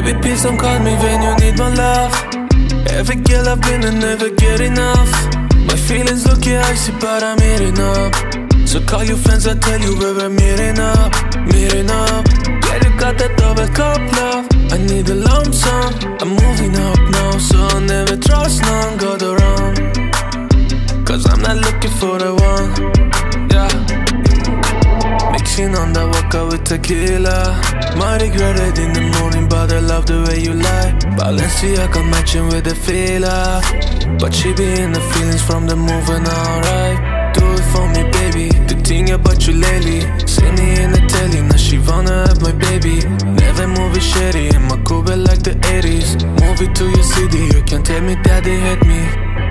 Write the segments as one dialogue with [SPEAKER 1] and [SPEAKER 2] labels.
[SPEAKER 1] Baby, please don't call me when you need my love. Every girl I've been and never get enough. My feelings look icy, but I'm eating up. So call your friends, I'll tell you where we're meeting up. Meeting up. Yeah, you got that double cup love. I need a lump sum. I'm moving up now, so I'll never trust none. Got around, cause I'm not looking for the one. Yeah. Mixing on the vodka with tequila. Might regret it in the morning, but I love the way you lie. Balenciaga matching with the fila. But she be in the feelings from the moving, alright. Do it for me, baby. The thing about you lately. See me in the telly, now she wanna have my baby. Never move it shady, in my Cuba like the 80s. Move it to your city, you can tell me that they hate me.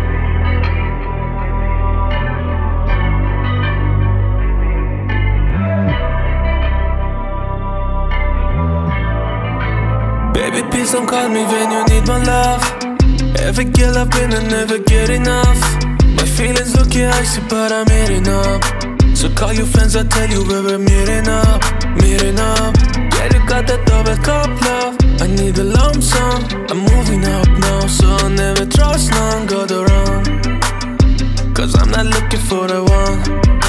[SPEAKER 1] Baby, please don't call me when you need my love. Every girl I've been and never get enough. My feelings look icy, but I'm eating up. So call your friends, I'll tell you where we're meeting up. Meeting up. Yeah, you got that double cup love. I need a lump sum. I'm moving up now, so I'll never trust none. Got around, cause I'm not looking for the one.